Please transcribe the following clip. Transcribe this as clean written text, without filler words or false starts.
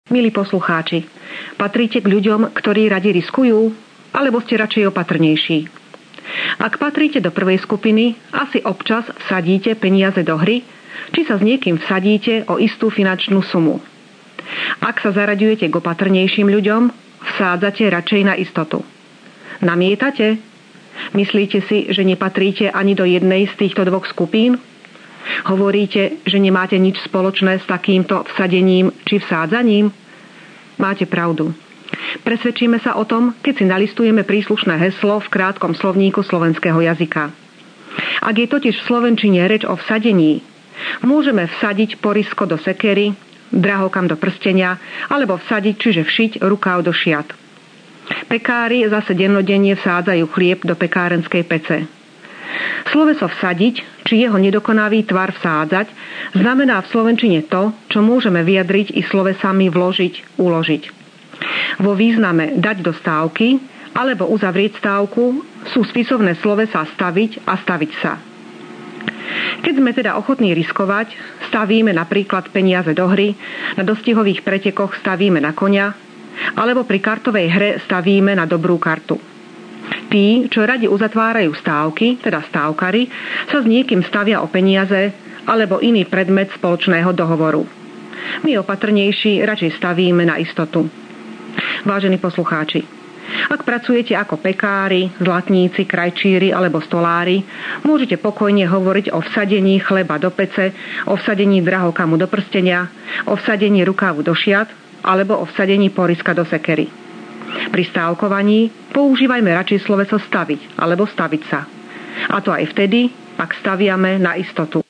Milí poslucháči, patríte k ľuďom, ktorí radi riskujú, alebo ste radšej opatrnejší? Ak patríte do prvej skupiny, asi občas vsadíte peniaze do hry, či sa s niekým vsadíte o istú finančnú sumu. Ak sa zaraďujete k opatrnejším ľuďom, vsádzate radšej na istotu. Namietate? Myslíte si, že nepatríte ani do jednej z týchto dvoch skupín? Hovoríte, že nemáte nič spoločné s takýmto vsadením či vsádzaním? Máte pravdu. Presvedčíme sa o tom, keď si nalistujeme príslušné heslo v krátkom slovníku slovenského jazyka. Ak je totiž v slovenčine reč o vsadení, môžeme vsadiť porisko do sekery, drahokam do prstenia, alebo vsadiť, čiže všiť rukáv do šiat. Pekári zase dennodenne vsádzajú chlieb do pekárenskej pece. Sloveso vsadiť, či jeho nedokonavý tvar vsádzať, znamená v slovenčine to, čo môžeme vyjadriť i slovesami vložiť, uložiť. Vo význame dať do stávky alebo uzavrieť stávku sú spisovné slovesá staviť a staviť sa. Keď sme teda ochotní riskovať, stavíme napríklad peniaze do hry, na dostihových pretekoch stavíme na koňa, alebo pri kartovej hre stavíme na dobrú kartu. Tí, čo radi uzatvárajú stávky, teda stávkari, sa s niekým stavia o peniaze alebo iný predmet spoločného dohovoru. My opatrnejší radšej stavíme na istotu. Vážení poslucháči, ak pracujete ako pekári, zlatníci, krajčíri alebo stolári, môžete pokojne hovoriť o vsadení chleba do pece, o vsadení drahokamu do prstenia, o vsadení rukávu do šiat alebo o vsadení poriska do sekery. Pri stávkovaní používajme radšej sloveso staviť alebo staviť sa. A to aj vtedy, ak staviame na istotu.